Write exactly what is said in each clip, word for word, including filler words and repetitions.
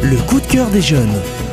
Le coup de cœur des jeunes.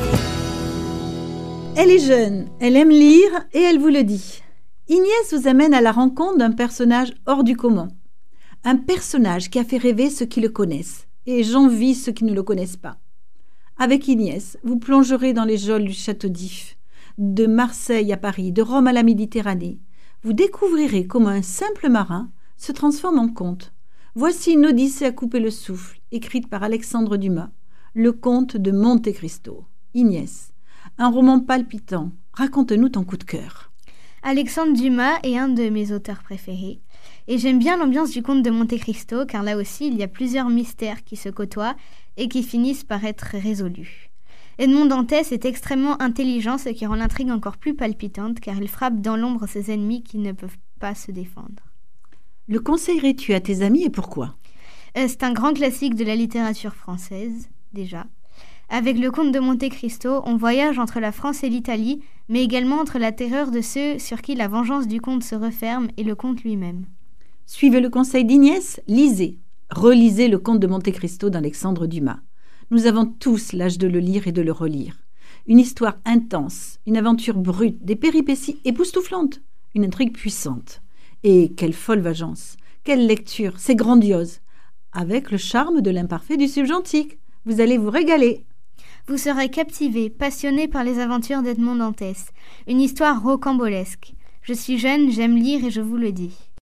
Elle est jeune, elle aime lire et elle vous le dit. Inès vous amène à la rencontre d'un personnage hors du commun. Un personnage qui a fait rêver ceux qui le connaissent et j'envie ceux qui ne le connaissent pas. Avec Inès, vous plongerez dans les geôles du château d'If, de Marseille à Paris, de Rome à la Méditerranée. Vous découvrirez comment un simple marin se transforme en conte. Voici une odyssée à couper le souffle, écrite par Alexandre Dumas, le comte de Monte Cristo. Inès, un roman palpitant. Raconte-nous ton coup de cœur. Alexandre Dumas est un de mes auteurs préférés. Et j'aime bien l'ambiance du comte de Monte Cristo, car là aussi, il y a plusieurs mystères qui se côtoient et qui finissent par être résolus. Edmond Dantès est extrêmement intelligent, ce qui rend l'intrigue encore plus palpitante, car il frappe dans l'ombre ses ennemis qui ne peuvent pas se défendre. Le conseillerais-tu à tes amis et pourquoi ? euh, C'est un grand classique de la littérature française, déjà. Avec le comte de Monte Cristo, on voyage entre la France et l'Italie, mais également entre la terreur de ceux sur qui la vengeance du comte se referme et le comte lui-même. Suivez le conseil d'Inès, lisez. Relisez le comte de Monte Cristo d'Alexandre Dumas. Nous avons tous l'âge de le lire et de le relire. Une histoire intense, une aventure brute, des péripéties époustouflantes, une intrigue puissante. Et quelle folle vengeance, quelle lecture, c'est grandiose. Avec le charme de l'imparfait du subjonctique. Vous allez vous régaler. Vous serez captivé, passionné par les aventures d'Edmond Dantès. Une histoire rocambolesque. Je suis jeune, j'aime lire et je vous le dis.